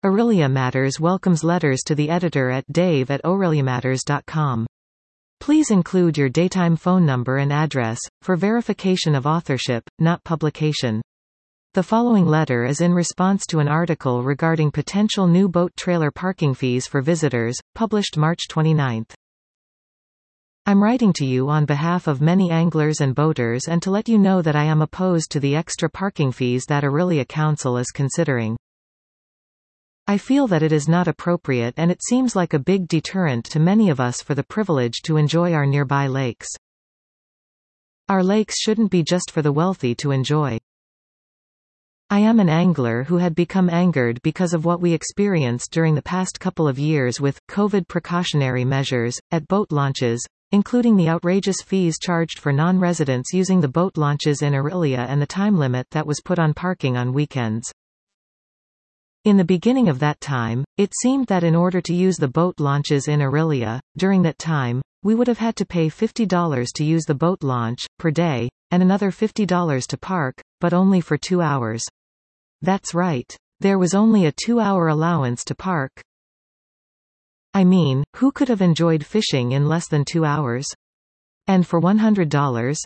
Aurelia Matters welcomes letters to the editor at dave@aureliamatters.com. Please include your daytime phone number and address, for verification of authorship, not publication. The following letter is in response to an article regarding potential new boat trailer parking fees for visitors, published March 29. I'm writing to you on behalf of many anglers and boaters and to let you know that I am opposed to the extra parking fees that Aurelia Council is considering. I feel that it is not appropriate and it seems like a big deterrent to many of us for the privilege to enjoy our nearby lakes. Our lakes shouldn't be just for the wealthy to enjoy. I am an angler who had become angered because of what we experienced during the past couple of years with COVID precautionary measures at boat launches, including the outrageous fees charged for non-residents using the boat launches in Aurelia and the time limit that was put on parking on weekends. In the beginning of that time, it seemed that in order to use the boat launches in Aurelia, during that time, we would have had to pay $50 to use the boat launch, per day, and another $50 to park, but only for 2 hours. That's right. There was only a 2-hour allowance to park. I mean, who could have enjoyed fishing in less than 2 hours? And for $100?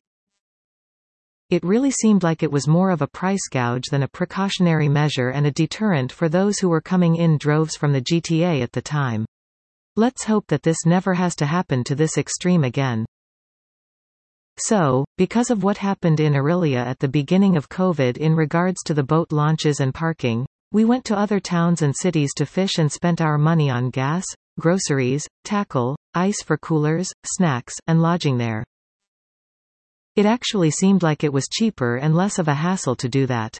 It really seemed like it was more of a price gouge than a precautionary measure and a deterrent for those who were coming in droves from the GTA at the time. Let's hope that this never has to happen to this extreme again. So, because of what happened in Aurelia at the beginning of COVID in regards to the boat launches and parking, we went to other towns and cities to fish and spent our money on gas, groceries, tackle, ice for coolers, snacks, and lodging there. It actually seemed like it was cheaper and less of a hassle to do that.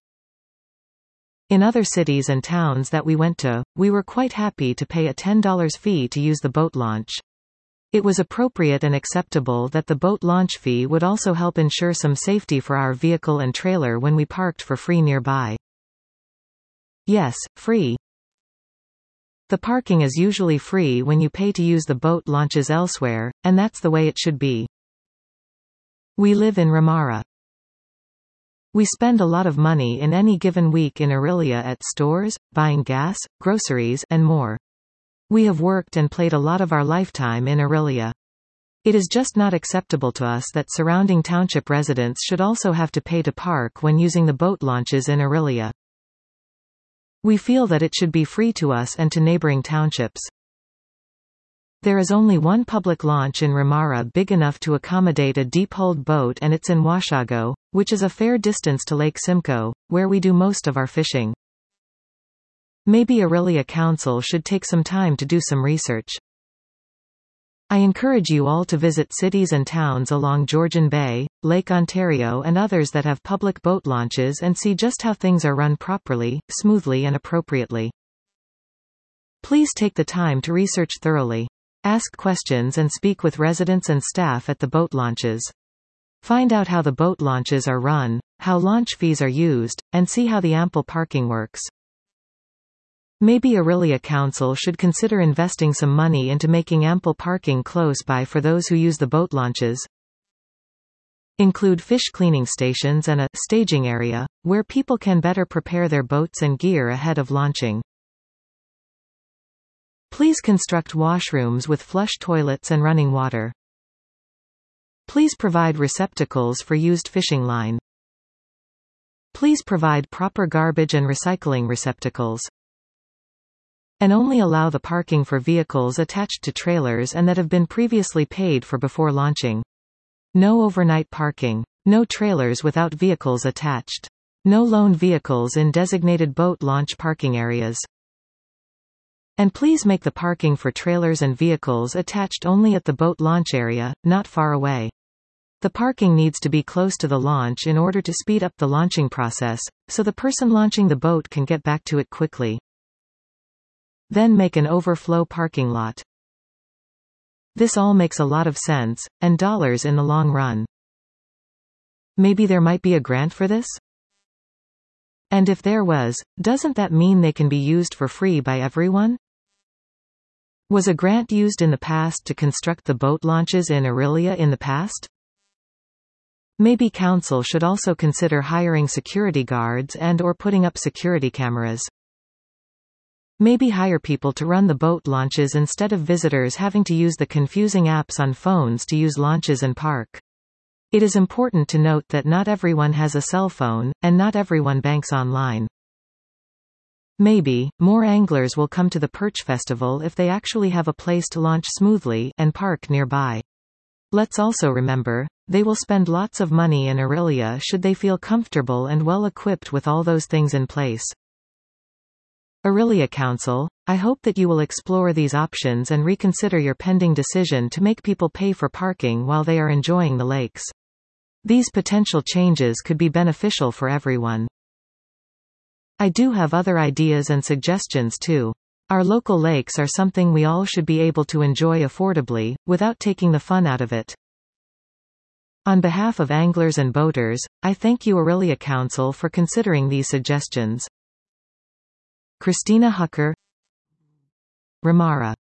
In other cities and towns that we went to, we were quite happy to pay a $10 fee to use the boat launch. It was appropriate and acceptable that the boat launch fee would also help ensure some safety for our vehicle and trailer when we parked for free nearby. Yes, free. The parking is usually free when you pay to use the boat launches elsewhere, and that's the way it should be. We live in Ramara. We spend a lot of money in any given week in Aurelia at stores, buying gas, groceries, and more. We have worked and played a lot of our lifetime in Aurelia. It is just not acceptable to us that surrounding township residents should also have to pay to park when using the boat launches in Aurelia. We feel that it should be free to us and to neighboring townships. There is only one public launch in Ramara big enough to accommodate a deep-hulled boat and it's in Washago, which is a fair distance to Lake Simcoe, where we do most of our fishing. Maybe Aurelia Council should take some time to do some research. I encourage you all to visit cities and towns along Georgian Bay, Lake Ontario and others that have public boat launches and see just how things are run properly, smoothly and appropriately. Please take the time to research thoroughly. Ask questions and speak with residents and staff at the boat launches. Find out how the boat launches are run, how launch fees are used, and see how the ample parking works. Maybe Aurelia Council should consider investing some money into making ample parking close by for those who use the boat launches. Include fish cleaning stations and a staging area, where people can better prepare their boats and gear ahead of launching. Please construct washrooms with flush toilets and running water. Please provide receptacles for used fishing line. Please provide proper garbage and recycling receptacles. And only allow the parking for vehicles attached to trailers and that have been previously paid for before launching. No overnight parking. No trailers without vehicles attached. No loaned vehicles in designated boat launch parking areas. And please make the parking for trailers and vehicles attached only at the boat launch area, not far away. The parking needs to be close to the launch in order to speed up the launching process, so the person launching the boat can get back to it quickly. Then make an overflow parking lot. This all makes a lot of sense, and dollars in the long run. Maybe there might be a grant for this? And if there was, doesn't that mean they can be used for free by everyone? Was a grant used in the past to construct the boat launches in Aurelia in the past? Maybe council should also consider hiring security guards and/or putting up security cameras. Maybe hire people to run the boat launches instead of visitors having to use the confusing apps on phones to use launches and park. It is important to note that not everyone has a cell phone, and not everyone banks online. Maybe, more anglers will come to the Perch Festival if they actually have a place to launch smoothly, and park nearby. Let's also remember, they will spend lots of money in Orillia should they feel comfortable and well equipped with all those things in place. Orillia Council, I hope that you will explore these options and reconsider your pending decision to make people pay for parking while they are enjoying the lakes. These potential changes could be beneficial for everyone. I do have other ideas and suggestions too. Our local lakes are something we all should be able to enjoy affordably, without taking the fun out of it. On behalf of anglers and boaters, I thank you Orillia Council for considering these suggestions. Christina Hucker, Ramara.